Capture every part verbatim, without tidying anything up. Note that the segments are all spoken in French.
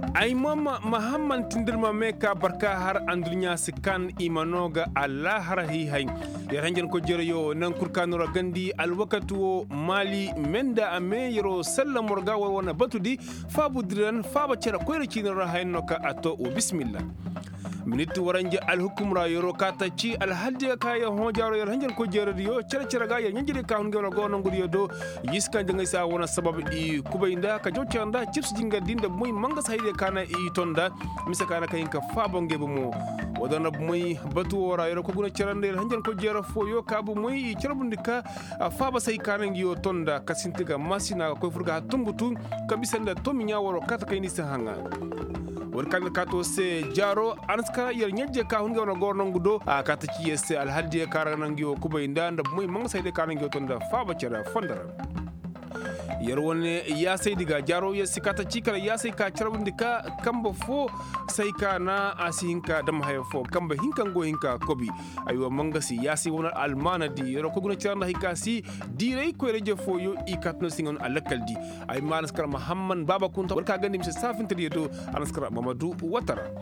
ay mama mahamman tindirma meka barka har andunya sikan imanoga Allah har hi hay ya hangen ko jere yo nan kurkanura gandi alwakatu mali menda ame yoro sallam morga wona batudi fabudiran faba cera koyre cinara hayno ka ato o bismillah miniti waranje alhukumra yoro kata ci alhalde kaya hojaro yar hangen ko jere yo cera cera ga ya nyingire ka hunge go no ngudi do yiska janga sa wona sabab i kubayinda ka jocanda chips jinga dinda muy manga sayde kana i tonda misa kana kayinka fabonge bumo wadana muy batu wora yoro ko guna cerande hangen ko jere fo yo kabu muy cerabundika faba say kana ngiyo tonda kasintiga masina ko furga tumbutu kabisanda tominya woro kata kayni sa hanga warkan kato se jaro anska yar nyajje ka hunga no gorno ngudo a kata ci yesse alhaldi karanangiyo kubayinda nda muy manga sayde kana ngiyo tonda faba cera fondara yar wonne ya sai diga jaro ya sikata cikara ya sai ka charbundi ka kamba fo sai ka na asinka dam hayo fo kamba hinkan go hinka kobi aywa mangasi ya sai wona almana di yaro ko guna charanda hikasi direi ko reje fo yo i katno singon alakaldi ay manaskar muhammad baba kunta warka gandi mi safin tadiyo anaskar mamadou watara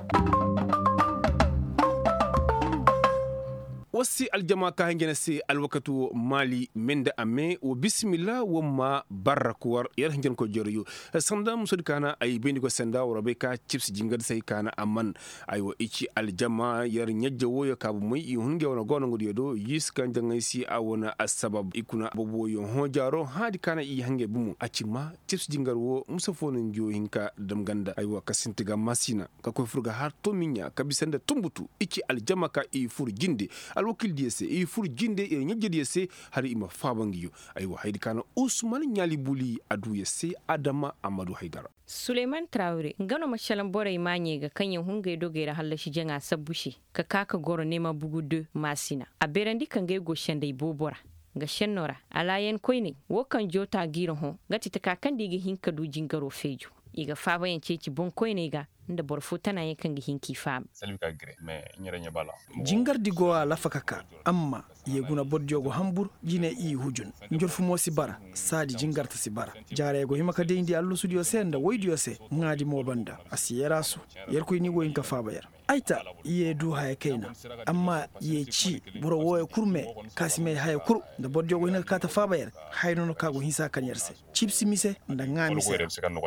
wasi aljama ka hangena se alwakatu mali menda ame o bismillah wa ma barakwar yar hangen ko joriyo sanda musud kana ay bendi ko senda wora be ka chips jingad sai kana amman ay wo ichi aljama yar nyajja woyo ka bu muy hunge wona gono ngudi do yis kan jangai si awona asbab ikuna bobo yo hojaro hadi kana i hange bumu acima chips jingar wo musafonu ngiyo hinka dam ganda ay wo kasintiga masina ka ko furga har to minya ka bisanda tumbutu ichi aljama ka i fur jinde wakil diyese e fur jinde e nyajje diyese hari ima fabangiyo aywa haydi kana usman nyali buli adu yese adama amadu haidara Suleiman Traore ngano mashalan bore imanye ga kanyen hunga dogera hallashi janga sabushi ka kaka goro nema bugu de masina a berandi kange go shende bobora ga shennora alayen koyne wokan jota giro ho gati ta kakan digi hinka du jingaro feju iga faba yan ceci bon koyne ga nda borfo tana yakan gi hinki fam salika gre me nyere nya bala jingar digo ala fakaka amma yeguna bodjogo hambur jine i hujun njorfu mo sibara sadi jingar ta sibara jare go himaka de indi allu studio senda woydiyo se ngadi mo banda asiyera su yer ko ni go inka faba yar aita ye du haya kaina amma ye ci buro woye kurme kasime haya kur da bodjogo hina kata faba yar hayno no kago hisa kan yarse chipsi mise nda ngami se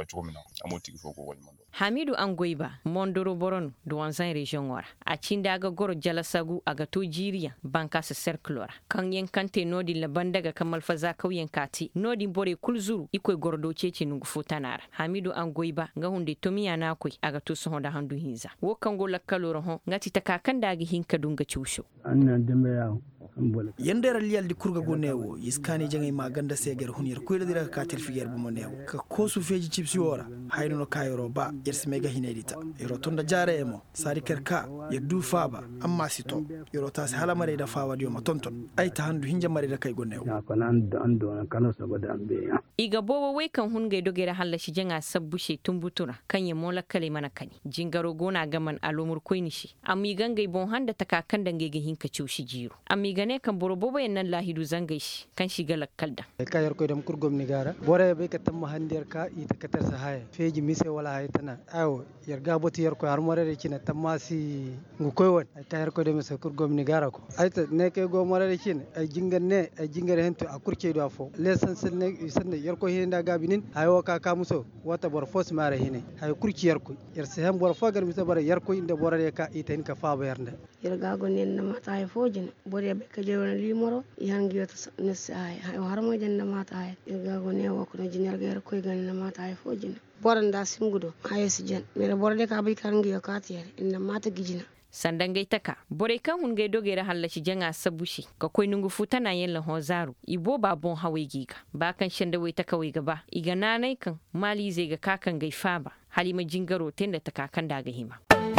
Hamidu Angoiba Mondoro Boron duwanzan region wara a cinda aga goro jalasagu aga to jiriya banka sa cerclora kan yankante nodi laban daga kamal faza kauyen kati nodi bore kulzuru ikoi gordo cece nungu futanara Hamidu Angoiba ga hunde tomiya na koi aga to so honda handu hinza wo kan go lakkaloro ho ngati takakan dagi hinka dunga chusho anna dembe yawo yandera liyal di kurga go newo yiskani jangai maganda seger hunir koyda dira ka tel figer bu newo ka kosu feji chips yora hayno no kayoro ba yersi mega hinedita yoro tonda jare emo sari kerka yeddu faba amma sito yoro tas halamare da fawa dio matonton ay ta handu hinja mare da kay go newo ya ko nan ando na kala so goda ambe iga bobo we kan hunge dogera hallashi janga sabbushe tumbutura kan ye mola kale mana kani jingaro gona gaman alomur koynishi ami gangai bon handa takakan dange ge hinka ciushi jiru ami gane kan borobobo nan lahidu zangai shi kan shiga lakkalda ka yar ko dam kurgom ni gara bore be ka tamma handir ka ita katar sa haya feji mise wala haytana ayo yar gaboti yar ko har morere kina tammasi ngu koywon ay ta yar ko dem sa kurgom ni gara ko ayta ne ke go morere kina ay jingan ne ay jingar hento a kurke do afo lesan sen ne sen yar ko hinda gabinin ayo ka ka muso wata bor fos mare hine ay kurki yar ko yar se hem bor fagar mi sabare yar ko inde borare ka ita in ka fa bayarnde yar gago nen na mata ay fojin bore be ka jeewon limoro yangi yota nesse ay hay harmo jenda mata ay yar gago ne wako no jinyar ga yar ko gan na mata ay fojin boranda simgudo ayesi jen mere borde ka bay kan ngiyo ka tiere inna mata gijina sandangai taka bore kan hungai dogera hallashi janga sabushi ka koi nungu futana yella hozaru ibo ba bon hawe giga ba kan shanda wai taka wai gaba iga nanai kan mali zai ga kakan gai faba halima jingaro tenda takakan daga hima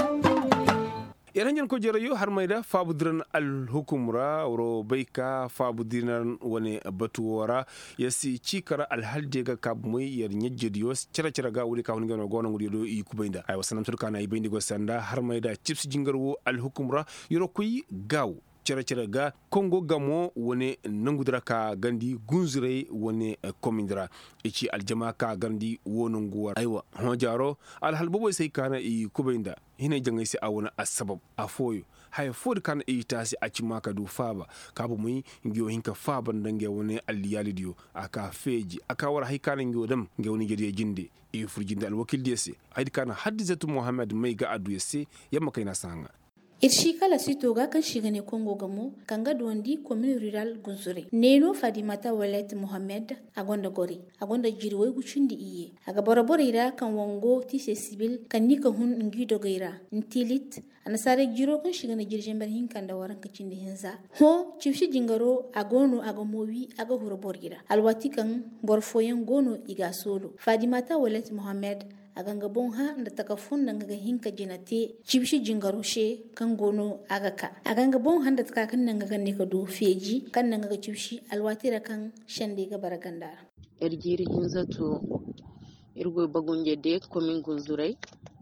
yaranjan ko jerayo har mayda fabudiran al hukumra woro bayka fabudiran woni batu wora yasi cikara al halde ga kabmoy yar nyejjediyo cira cira ga wuri ka hunga no gono ngudi do i kubayda ay wasanam turkana ay bayndi go sanda har mayda chips jingarwo al hukumra yoro koy gaw cere cere ga kongo gamo wone nangudra ka gandi gunzure wone komindra ichi aljama ka gandi wonon guwar aiwa hojaro alhal bobo sai kana i kubinda hina jangai sai awona asbab afoyo hay fod kan i tasi aci maka du faba kabu muy ngiyo hinka faba ndange wone alliyali dio aka feji aka wara hay kana ngiyo dam ngewni gedi jinde i furjinde al wakil dese ay kana hadizatu muhammad may ga adu yesse yamma kayna sanga irshi kala sito ga kan shiga ne kongo gamo kanga dondi commune rural gunzure neno fadimata walet muhammad agonda gori agonda jirwe gucindi iye aga borobore ira kan wongo tise sibil kan nika hun ngido gaira ntilit anasare jiro kan shiga ne jirjen bar hin kan da waran kacindi hinza ho cifshi jingaro agono aga mowi aga horoborira alwati kan borfoyen gono iga solo fadimata walet muhammad aganga bon ha nda taka funda nga hinka jinate cibshi jingaroshe kan gono agaka aganga bon ha nda taka kan nga ganne ka do feji kan nga cibshi alwatira kan shande ga baraganda erjiri hinzato irgo bagunje de komin gunzurai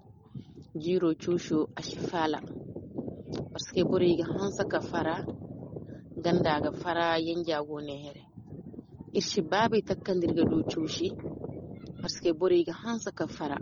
jiro chusho ashifala parce que bore ga hansa ka fara ganda ga fara yanja gone here irshi babe takkandirga do chushi parce que bore ga hansa ka fara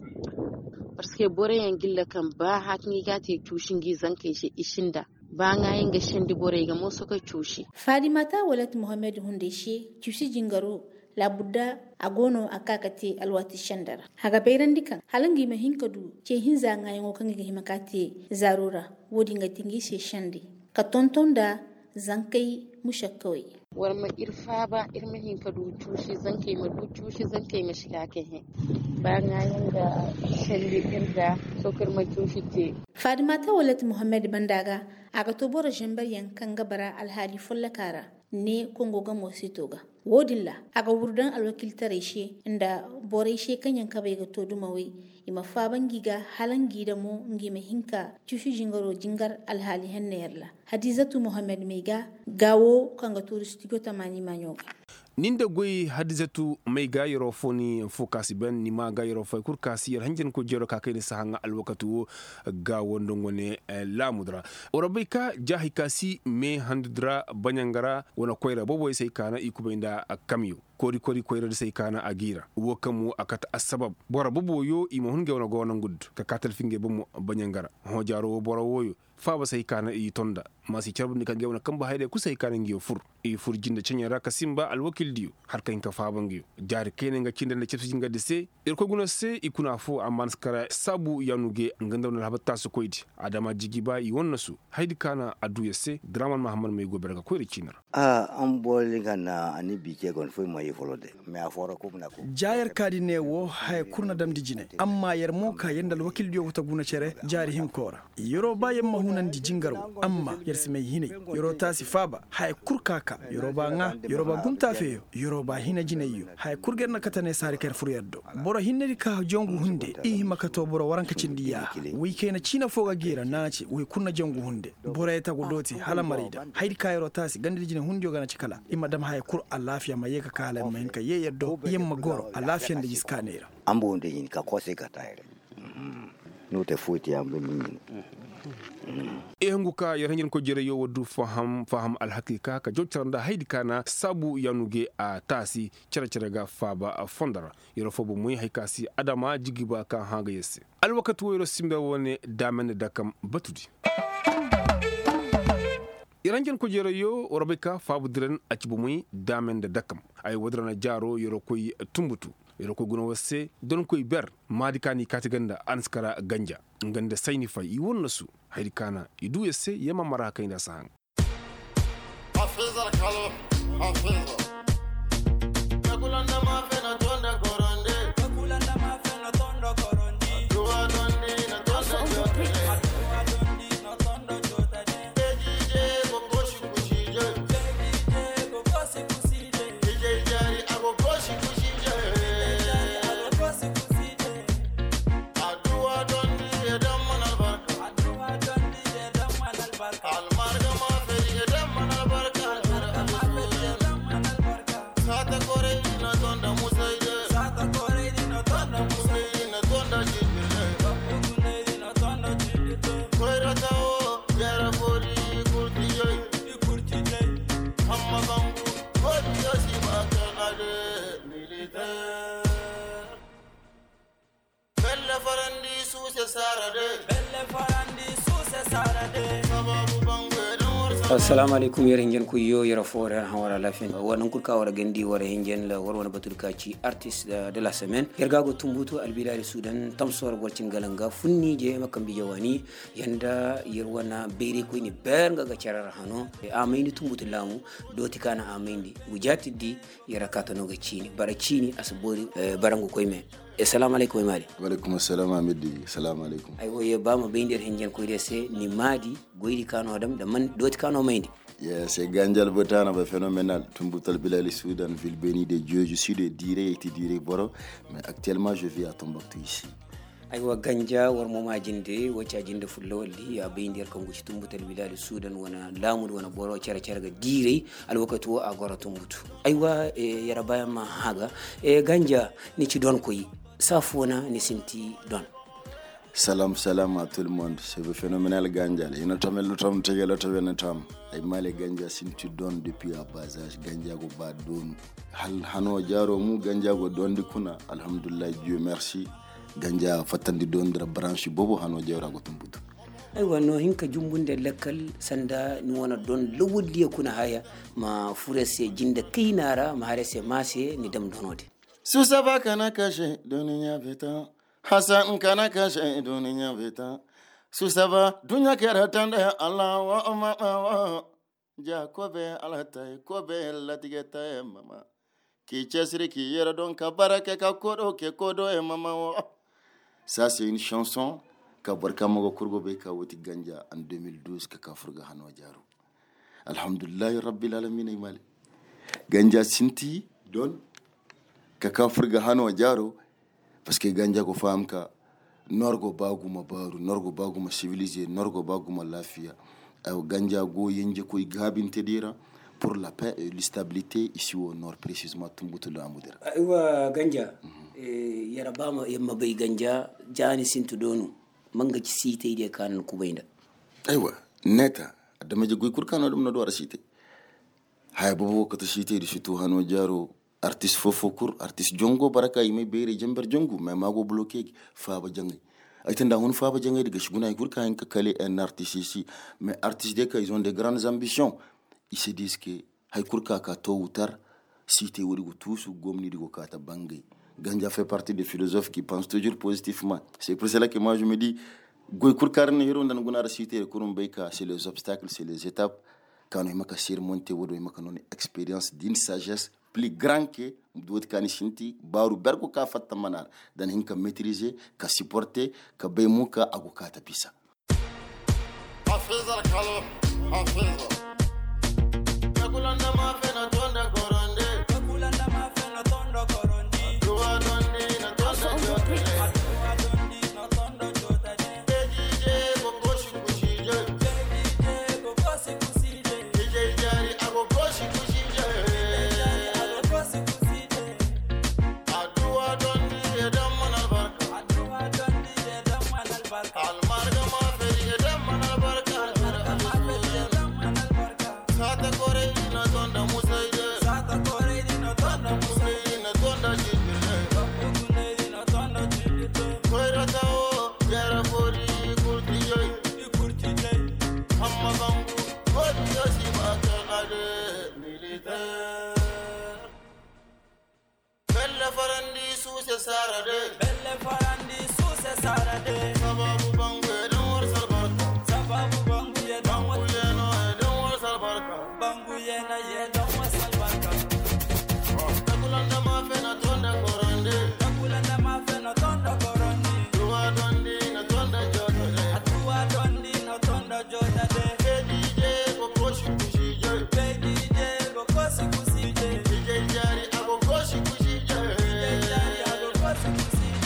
parce que bore yan gilla kan ba hakni gati tushin gizan kai shi ishinda ba nga yin ga shindi bore ga mo soka tushi fadimata walat muhammad hunde shi tushi jingaro labudda agono akakati alwati shandara haga beiran dikan halangi mahinka du ke hinza nga yin kan ga himakati zarura wodi nga tingi she shandi ka tontonda zankai mushakkawai warma irfa ba irma hinka du tushi zankai ma du tushi zankai ma shiga ke he ba nga yin ga shandi irga sokar ma tushi te fadimata walat muhammad bandaga aga to bora jembar yankan gabara alhali fullakara ne kongo ga mositoga wodilla aga wurdan alwakil tareshe inda boreshe kanyan kabai ga to dumawai ima faban giga halan gida mo ngi mahinka tushi jingaro jingar alhali hannayarla hadizatu muhammad mega gawo kanga turistigo tamani manyoga ninda goyi hadizatu mai gayiro foni fokasi ben ni ma gayiro fay kurkasi yar hanjen ko jero ka kayni sahanga alwakatu ga wondo ngone lamudra orabika jahi kasi me handudra banyangara wona koyra boboy sai kana ikubinda kamyo kori kori koyra sai kana agira wo kamu akata asbab bora boboyo imo hunge wona gona gud ka katal finge bomo banyangara ho jaro bora woyo faba sai kana i tonda masi charbni kan gewna kamba hayde ku sai kana ngiyo fur e fur jinda chanyara kasimba alwakil diyo har kan ka faba ngiyo jar kene nga cinda na chepsi jinga de se ir ko guna se ikuna fu amman skara sabu yanuge nganda na habata su koyti adama jigiba i wonnasu haydi kana adu yesse draman mahamad may go berga ko richinar ah am bolli gana ani bike gon fu moy folode me afora ko na ko jayar kadi ne wo hay kurna dam dijine amma yar moka yandal wakil diyo wuta guna cere jari him kora yoro baye mahunan di jingaro amma yar simay hine yoro tasi faba hay kurkaka yoro ba nga yoro ba gumta feyo yoro ba hina jineyo hay kurger na katane sari ker furyaddo boro hinne ka jongu hunde i makato boro waranka cindiya wi kena cina foga gira naci wi kunna jongu hunde boro eta godoti hala marida haydi ka yoro tasi gandi jine hundiyo gana cikala imma dam hay kur alafiya mayeka kala mayin ka yeyeddo yemma goro alafiya de jiskanera ambo onde yin ka kose ka tayre no te futi ambe min e hanguka yar hanjin ko jere yo wadu faham faham al hakika ka jottaranda haydi kana sabu yanuge a tasi cere cere ga faba a fondara yoro fobo muy haykasi adama jigiba kan hanga yesse al wakatu yoro simbe woni damen dakam batudi iranjen ko jere yo orobeka fabu diren acibu muy damen de dakam ay wadrana jaro yoro koy tumbutu yoro ko guno wasse don koy ber madikani katiganda anskara ganja nganda sayni fay i wonnasu haydi kana idu yesse yema mara kayna sang afizar kalo afizar nakulanda ma fena tonda koronde nakulanda ma fena tonda koronde duwa donde na tonda jote duwa donde na tonda jote ejije go koshi kushije ejije go koshi kushije ejije jari ago koshi kushije Kata kore ina tonda musa assalamu alaikum yare hingen ku yo yara fora hawara lafin wannan kurka wara gandi wara hingen la warwana baturka ci artist de la semaine yarga go tumbuto albilal sudan tamsor bolcin galanga funni je makam bi jawani yanda yirwana beri ko ni berga ga charar hano amaini tumbuto lamu doti kana amaini gujati di yara katano ga cini bara cini asbori barango koyme assalamu alaikum mali wa alaikum assalam amidi assalamu alaikum ay woye bama beindir hingen ko dese ni madi goydi kano adam da man doti kano mayndi. Yeah, c'est Ganjal Botana, bah, phénoménal. Tumboutal Bilal Soudan, ville bénie de Dieu. Je suis de Diré et Diré Boro, mais actuellement je vis à Tombouctou ici. aywa ganja war mo majinde wacca jinde fullo walli ya beindir kango ci tumbutal bilal sudan wana lamud wana boro cara cara ga dire al wakatu a gora tumbutu aywa e yara bayama haga e ganja ni ci don koyi safona ni sinti don. Salam salam à tout le monde, c'est le phénoménal Ganja. Il y a un tamel tam tegela to ben tam. Ay male Ganja sinti don depuis à bas âge Ganja go ba don. Hal hano jaro mu Ganja go don di kuna alhamdulillah Dieu merci. Ganja fatandi don dra branche bobo hano jawra go tumbutu. Aywa no hinka jumbunde lekkal sanda ni wona don lowudi kuna haya ma furese jinda kinara ma harese mase ni dam donode. Susaba kana kashe doniya beta. Hasan kana kashe duniya beta susaba dunya kera tanda Allah wa ma wa ja kobe alata kobe latigeta mama ki chesri ki yera don ka barake ka kodo ke kodo e mama wa. Ça c'est une chanson ka barka mo kurgo be ka woti Ganja en deux mille douze ka ka furga hanwa jaru alhamdulillah rabbil alamin imali Ganja sinti don ka ka furga hanwa jaru parce que Ganja ko famka norgo baguma baru norgo baguma civilisé norgo baguma lafia ay Ganja go yenje koy gabinte dira pour la paix et la stabilité ici au nord précisément tumbutu la amudira. Aywa Ganja e yara bama yamma bay Ganja jani sintu donu manga ci cité de kan kubayda aywa neta adama je goy kurkano dum no do ara cité hay bobo ko to cité di surtout hano jaro artiste fofokur artiste jongo baraka yime bere jamber jongo mais mago bloqué faba jangay ay tanda hon faba jangay diga shuguna kurka en kale un artiste ici mais artistes de ils ont de grandes ambitions ils se disent que hay kurka ka to wutar cité wori go tous gomni digo kata bangay. Ganja fait partie des philosophes qui pensent toujours positivement. C'est pour cela que moi je me dis goy kurkar ne hero ndan gunara cité kurum bayka c'est les obstacles c'est les étapes quand on maka surmonter wodo maka non expérience d'une sagesse plus grand que d'autres kanishinti baru bergo ka fatta manar dan hinka maîtriser ka supporter ka baymuka agukata pisa afizar kalo afizar yakulanda ma fena tonda koronde yakulanda ma fena tonda koronde duwa donde na tonda jote duwa donde na tonda jote dejije go koshi kushije dejije go koshi kushije dejije jari ago koshi kushije Belle farandi suse sarade Belle farandi suse sarade Sababu bangu don war salbarka Sababu bangu ye don war salbarka don war salbarka Bangu ye na ye don war salbarka Takulanda ma fena tonda korande Takulanda ma fena tonda korande Duwa dondi na tonda jotade Duwa dondi na tonda jotade Kedije go koshi kushije Kedije go koshi kushije Kedije jari ago koshi kushije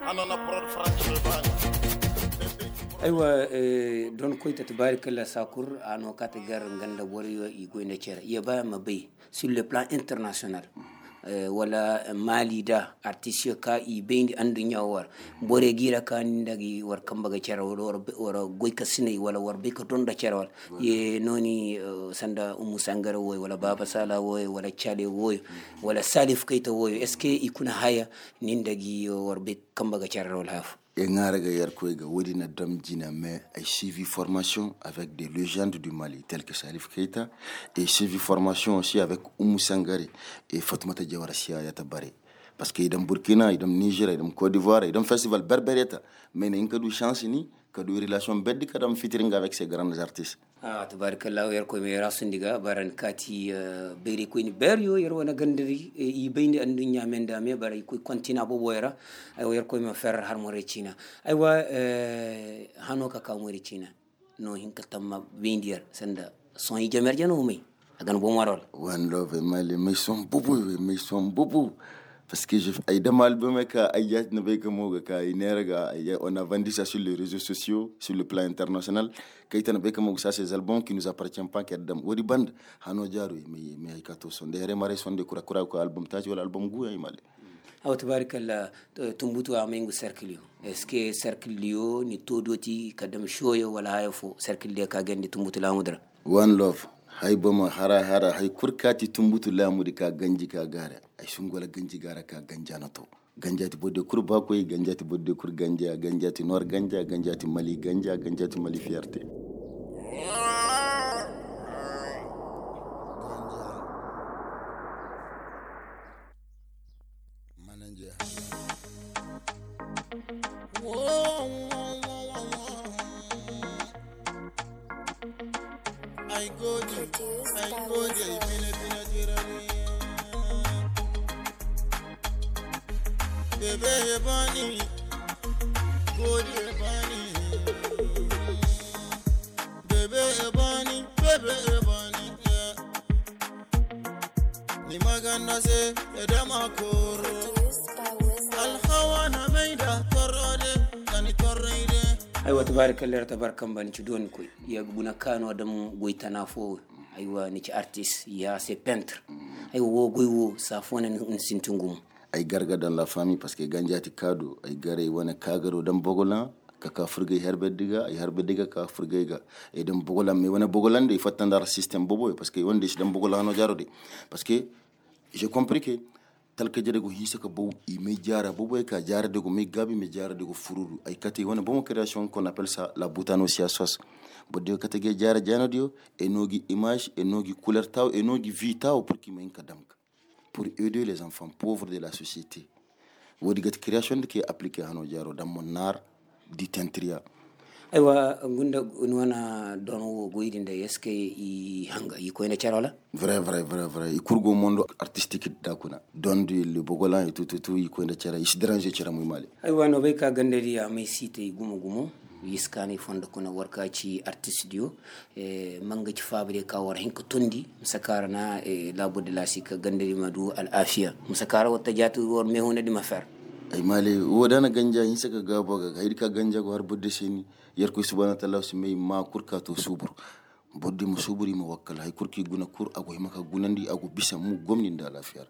anana prod france bani aywa don koyta tabarikalla sakur ano kata gar ganda boriyo i goyna cera ya ba ma bay sur le plan international wala mali da artiste ka i bendi andu nyawar bore gira kan ndagi war kambaga cera wala wala goy ka sinay wala war be ka donda cera wala ye noni sanda umu sangara woy wala baba sala woy wala chale woy wala salif kayta woy est ce que ikuna haya nindagi war be kambaga cera wala haf et ngaraga yar koyga wodina dam jina mais ay suivi formation avec des légendes du Mali telles que Salif Keita et suivi formation aussi avec Oumou Sangare et Fatoumata Diawara Sia Yatabare parce que idam Burkina idam Niger idam Côte d'Ivoire idam festival Berbereta mais ne ngadu chance ni kadu relation beddi kadam featuring avec ces grands artistes ah tabarakallah yar ko me rasundiga baran kati beri ko ni beryo yar wana gandiri i bayni andu nyamenda me baray ko kontina bo boyra ay yar ko me fer har mo recina ay wa hanoka ka mo recina no hinka tamma windier sanda son yi jamer jano me agan bo marol one love mali mais son bobo mais son bobo parce que je ay dem album ka ayat ne be ko moga ka inerga on a vendu ça sur les réseaux sociaux sur le plan international Keita ne be ko moga ça ces albums qui nous appartiennent pas kedam wodi band hano jaru mais mais ay kato son de remare son de kura kura ko album taji wala album gu ay mali aw tabarakallah tumbutu amengu cercle est ce que cercle yo ni todoti kadam shoyo wala hayfo cercle de ka gandi tumbutu la mudra one love hay bama hara hara hay kurkati tumbutu lamudi ka ganji ka gara ay sungola ganji gara ka ganjana to ganjati bodde kurba koy ganjati bodde kur ganja ganjati nor ganja ganjati mali ganja ganjati mali fierté manager I go to, I go to, pina pina tirani. Bebe ebani, go to ebani. Bebe ebani, bebe ebani. Ni magana se edama koro. Al khawana meida torode, tani toride. aywa tabarakallah tabarakam ban ci don ko ya guna kano dam goytana fo aywa ni ci artiste ya c'est peintre aywa wo goywo sa fonen sintungum ay garga dans la famille parce que ganjati kado ay gare wona kagaro dam bogolan kaka furgay herbe diga ay herbe diga ka furgay ga e dam bogolan me wona bogolan de fatandar système bobo parce que wonde ci dam bogolan no jarode parce que j'ai compris que tal ka jere go hisa ka bo i me jara bo boy ka jara de go me gabi me jara de go fururu ay kati wona bon création qu'on appelle ça la boutanosia sauce bo de kati ge jara jano dio et nogi image et nogi couleur taw et nogi vita pour ki men ka damka pour aider les enfants pauvres de la société wodi gat création de qui appliquer hano jaro dam mon nar di tentria aywa gunda wana don wo goyidinde est-ce que i hanga i koyna charola vrai vrai vrai vrai i kurgo mondo artistique dakuna don du le bogolan et tout tout tout i koyna chara i sidrange chara muy mali aywa no be ka ganderi a may cité gumu gumu yiskani fonda kuna warka ci artiste dio e manga ci fabre ka war hinko tondi musakara na e labo de la sika ganderi madu al afia musakara wata jatu wor me hona di ma fer ay mali wodana ganja yin saka gabo ga haydi ka ganja go har bodde seni yer ko subhanahu wa ta'ala sumay ma kurka to subur bodde mu suburi mu wakkal hay kurki guna kur ago himaka gunandi ago bisa mu gomni nda lafiyar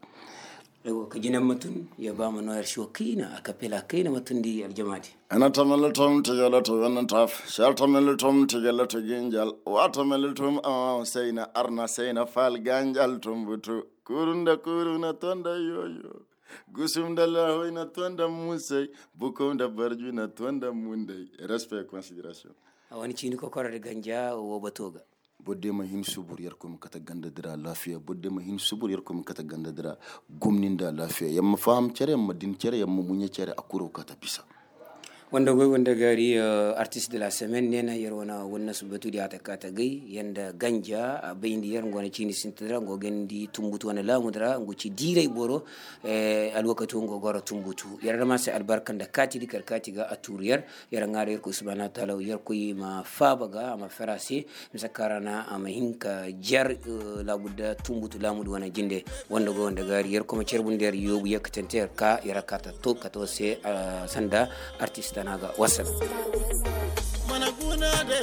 ewo ka jinam matun ya ba ma noyar shokina akapela kaina matun di aljamaati ana tamel tom tegala to wannan taf shal tamel tom tegala to genjal wa tamel tom a sayna arna sayna fal ganjal tom butu kurunda kuruna tonda yoyo gusum dalla hoyna tonda musay bukom da barju na tonda munday respect considération awani chini ko korade ganja wo batoga bodde ma hin subur yar ko kata ganda dira lafiya bodde ma hin subur yar ko kata ganda dira gumninda lafiya yamma faham cere yamma din cere yamma munye cere akuro kata bisa wanda goy wanda gari uh, artiste de la semaine nena yerona wonna subatu di ata kata gay yanda ganja uh, bayndi yer ngona chini sintira ngo gendi tumbutu wana lamudra ngo ci diray boro eh, alwakatu ngo goro tumbutu yar ma se albarkanda kati di karkati ga aturiyar yar ngare yer ko subhanahu ta'ala yer ko ma fabaga ma farasi misakarana ama hinka jar uh, labudda tumbutu lamudu wana jinde wanda go wanda gari yer ko ma cerbunder yobu yakatenter ka yarakata to kato se uh, sanda artiste naga wasal mana guna de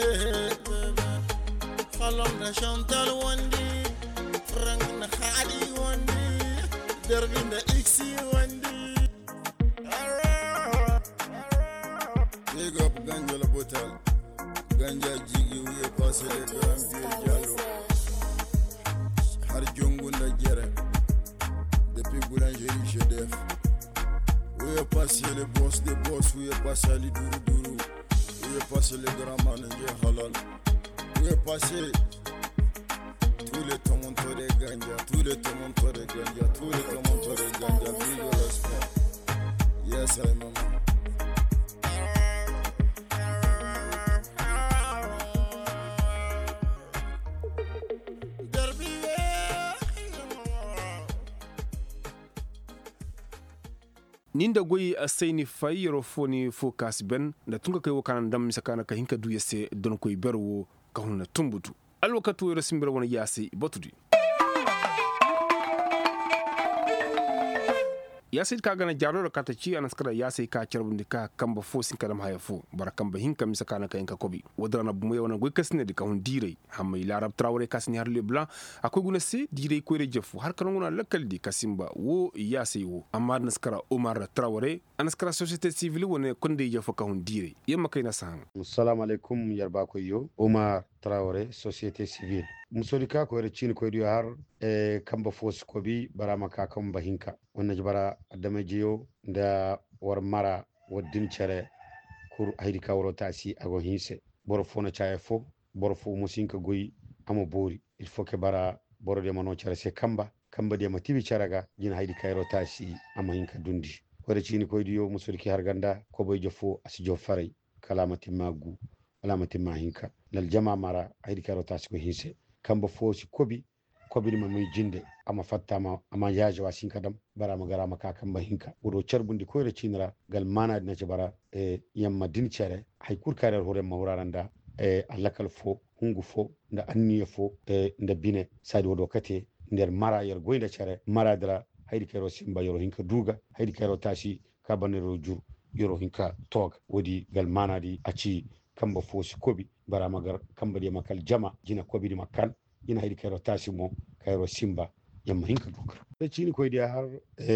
khalom na chantal wandi frank na khadi wandi derbi na ixi wandi big up ganja la botal ganja jigi wiye passé le grand vieux diallo har jongu na jere depuis boulangerie chef où est passé le boss des boss, où est passé les dourou dourou, où est passé le grand manager halal, où est passé tous les tomonteurs de ganja, tous les tomonteurs de ganja, tous les tomonteurs de ganja, big respect. Yes, I mama. ninda goyi a saini fayiro foni fo kas ben da tunga kai wakana dam misakana ka hinka duye se don koy berwo ka hunna tumbutu alwakatu yoro simbira wona yasi botudi yasi ka gana jaro kata ci anaskara yasi ka cerbundi ka kamba fo sin kadam haya fo barakamba hinka misakana ka hinka kobi wadana bumo yona goy kasne de ka hun dire hamay larab trawre kasni har le blanc akoy guna se dire ko re jefu har kan ngona lakal di kasimba wo yasi wo amma naskara Omar Traoré anaskara société civile wona konde jefu ka hun dire yamma kayna sahan assalamu alaikum yarba ko yo Omar Traoré société civile musolika ko re cin ko dio har e kamba fos ko bi barama ka kamba hinka wonna jibara adama jiyo da war mara waddin cere kur haydi kawro tasi ago hinse boro fona chaye fo boro fo musinka goyi amo bori il faut que bara boro de mano cere se kamba kamba de matibi caraga jina haydi kawro tasi ama hinka dundi ko re cin ko dio musoliki har ganda ko boy jofo asi jof faray kalamati magu kalamati ma hinka lal jama mara haydi kawro tasi ko hinse kamba fosi kobi kobi ma muy jinde ama fattama ama yaaje wasin kadam bara ma garama ka kamba hinka wuro cerbundi ko re cinra gal mana na ci bara e yamma din cere hay kurkare hore ma wuraranda e allakal fo hungu fo nda anniye fo e nda bine sadi wodo kate nder mara yer goynda cere mara dara haydi kero simba yoro hinka duga haydi kero tashi ka banero jur yoro hinka tog wodi gal mana di aci kamba fosi kobi bara magar kamba di makal jama jina kobi di makan ina haydi kero tasimo kayro simba yamma hinka dukra e cini koy dia har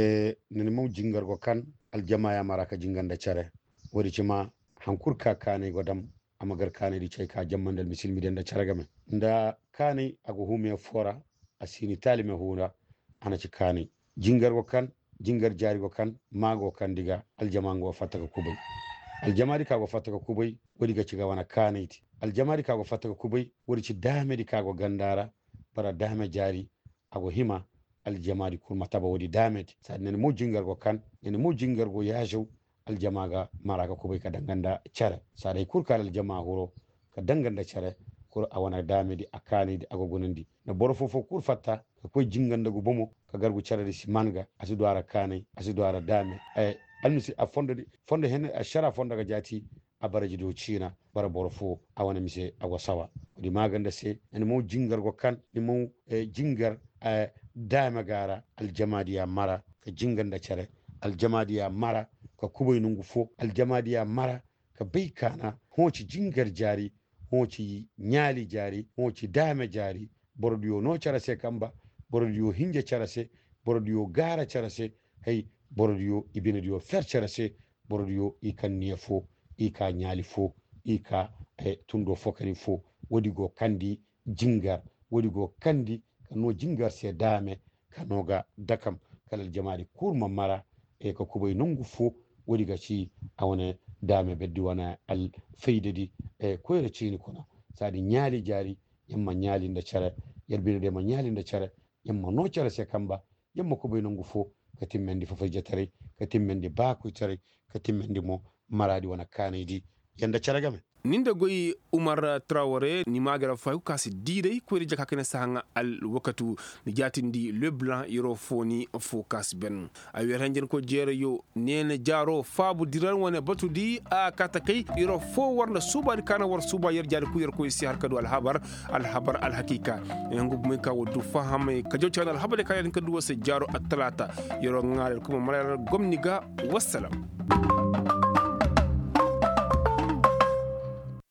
e nene mo jingar go kan al jama ya maraka jinganda care wodi cima hankur ka kane godam amagar kane di cey ka jammandal misilmi den da caragame nda kane ago hume fora asini talime huna ana ci kane jingar go kan jingar jari go kan mago kan diga al jama go fataka kubay al jama di ka go fataka kubay wodi ga ci ga wana kane ti al jama di ka go fataka kubay wodi ci dame di ka go gandara bara dame jari ago hima aljamadi kurma taba wodi damet sa nene mo jingar go kan nene mo jingar go yajo aljamaga maraka ko be ka danganda cara sa dai kurka aljama horo ka danganda cara kur awana damedi akani di ago gonandi na boro fofo kur fatta ko jinganda go bomo ka gargu cara di simanga asidu ara kane asidu ara dame e almisi a fondo di fondo hen a shara fondo ga jati a baraji do china bara boro fo awana mise ago sawa di maganda se nene mo jingar go kan ni mo e jingar e dama gara aljamadiya mara ka jinganda care aljamadiya mara ka kubai nungu fo aljamadiya mara ka bai kana hoci jingar jari hoci nyali jari hoci dama jari borodiyo no cara se kamba borodiyo hinje cara se borodiyo gara cara se hey borodiyo ibinediyo fer cara se borodiyo ikanniye fo ika nyali fo ika eh, tundo fokani fo wodi go kandi jingar wodi go kandi kano jingar se dame kanoga dakam kalal jamaadi kurma mara e ko kuboy nongu fo wodi gaci awone dame beddi wana al feydedi e koyre cini kono sadi nyaali jari yamma nyaali nda cara yerbino de ma nyaali nda cara yamma no cara se kamba yamma kuboy nongu fo katimmendi fo fay jatare katimmendi baako tare katimmendi mo maradi wana kanidi yanda charagame ninda goyi Umar Traoré ni magara fayu kasi dire ko rija kakene sahanga al wakatu ni jatindi le blanc yoro foni focus ben ay ranjen ko jere yo nene jaro fabu diral wona batudi a kata kay yoro fo warna suba kana war suba yer jari ku yer ko si har kadu al habar al habar al hakika ngub men ka wudu fahame ka jow channel habade kayen kadu wase jaro at talata yoro ngal ko maral gomniga wassalam